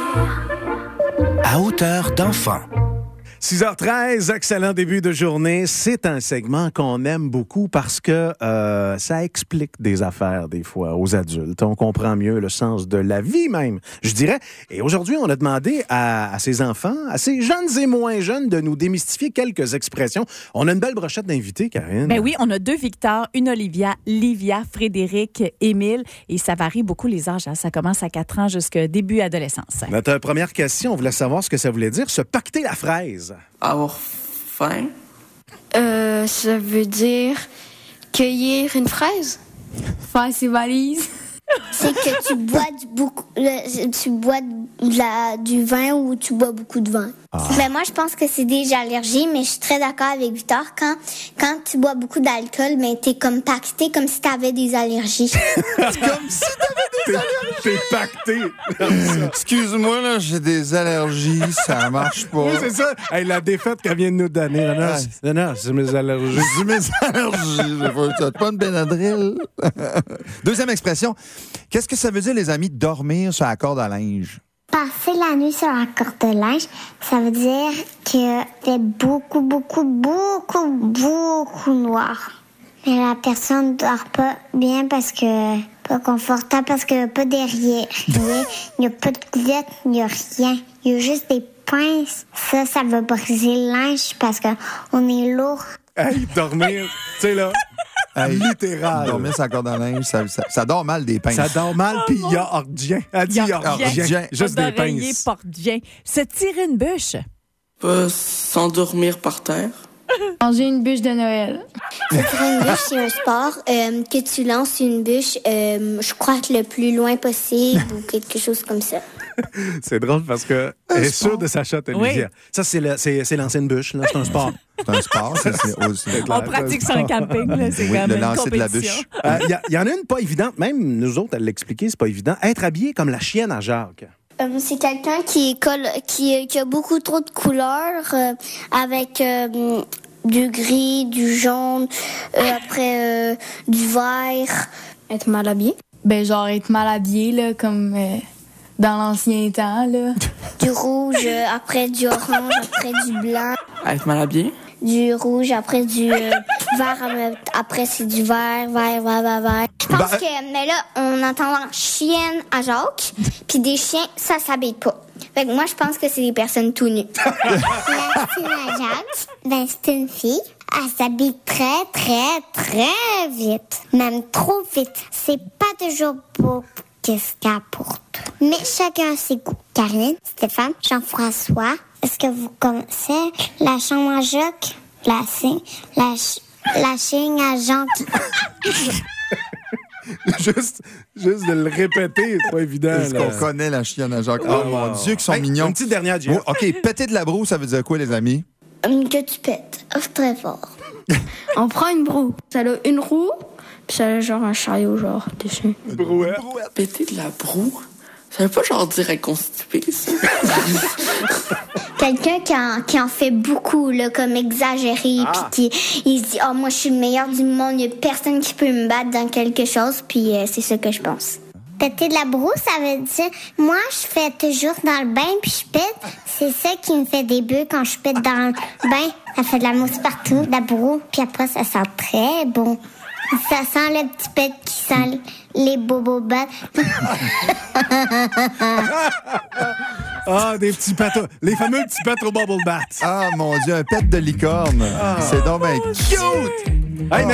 À hauteur d'enfant. 6h13, excellent début de journée. C'est un segment qu'on aime beaucoup parce que ça explique des affaires des fois aux adultes. On comprend mieux le sens de la vie même, je dirais. Et aujourd'hui, on a demandé à ces enfants, à ces jeunes et moins jeunes, de nous démystifier quelques expressions. On a une belle brochette d'invités, Karine. Ben oui, on a 2 Victor, une Olivia, Livia, Frédéric, Émile. Et ça varie beaucoup les âges. Hein. Ça commence à 4 ans jusqu'à début adolescence. Notre première question, on voulait savoir ce que ça voulait dire, se pacter la fraise. Avoir faim. Ça veut dire cueillir une fraise. Faire ses valises. C'est que tu bois du vin ou tu bois beaucoup de vin. Ben moi, je pense que c'est des allergies, mais je suis très d'accord avec Victor. Quand tu bois beaucoup d'alcool, ben t'es comme pacté, comme si t'avais des allergies. Comme si t'avais des allergies. T'es pacté. Excuse-moi, là, j'ai des allergies, ça marche pas. Oui, c'est ça. Hey, la défaite qu'elle vient de nous donner. Non, c'est mes allergies. C'est mes allergies. T'as pas de Benadryl. Deuxième expression. Qu'est-ce que ça veut dire, les amis, dormir sur la corde à linge? Passer la nuit sur la corde de linge, ça veut dire que c'est beaucoup noir. Mais la personne ne dort pas bien parce que pas confortable, parce qu'il n'y a pas derrière. Il n'y a pas de couvercle, il n'y a rien. Il y a juste des pinces. Ça veut briser le linge parce qu'on est lourd. Hey, dormir, tu sais là... Hey, littéral. Dormir sur la corde à linge, ça dort mal des pinces. Ça dort mal, puis il y a ordien. Elle dit ordien. Juste des pinces. Porte-bien. Se tirer une bûche. S'endormir par terre. Manger une bûche de Noël. Se tirer une bûche, c'est un sport. Que tu lances une bûche, je crois que le plus loin possible ou quelque chose comme ça. C'est drôle parce que elle est sûre de sa shot, Olivia. Oui. Ça, c'est lancer une bûche. Là. C'est un sport. C'est un sport. On pratique sur un camping. Là. C'est quand même une lancer compétition. de la bûche. Il y en a une pas évidente. Même nous autres, elle l'expliquait, c'est pas évident. Être habillé comme la chienne à Jacques. C'est quelqu'un qui a beaucoup trop de couleurs avec... du gris, du jaune, après du vert. Être mal habillé. Ben genre être mal habillé, là, comme dans l'ancien temps, là. Du rouge, après du orange, après du blanc. Être mal habillé. Du rouge, après du vert, après c'est du vert. Je pense que, mais là, on entend chienne à Jacques, puis des chiens, ça s'habille pas. Fait que moi, je pense que c'est des personnes tout nues. La chienne à Jacques, c'est une fille. Elle s'habille très, très, très vite. Même trop vite. C'est pas toujours beau qu'est-ce qu'elle porte. Mais chacun a ses goûts. Karine, Stéphane, Jean-François, est-ce que vous connaissez la chambre à Jacques? La chienne à Jacques. Juste de le répéter, c'est pas évident. Est-ce qu'on connaît la chienne à Jacques? Oh mon Dieu, qu'ils sont mignons. Une petite dernière, Dieu. Oh, OK, péter de la broue, ça veut dire quoi, les amis? Que tu pètes. Très fort. On prend une broue. Ça a une roue, puis ça a genre un chariot, genre, dessus. Une brouette. Péter de la broue? Ça veut pas genre dire être constipé, ça? Quelqu'un qui en fait beaucoup, là, comme exagéré, puis il se dit « Oh, moi, je suis le meilleur du monde, il n'y a personne qui peut me battre dans quelque chose. » Puis c'est ça que je pense. Péter de la broue, ça veut dire... Moi, je fais toujours dans le bain, puis je pète. C'est ça qui me fait des bulles quand je pète dans le bain. Ça fait de la mousse partout, de la broue. Puis après, ça sent très bon. Ça sent le petit pet qui sent les bobobats. Des petits pets, les fameux petits pets au bubble bath. Ah, mon Dieu, un pet de licorne. C'est donc bien cute! Hey,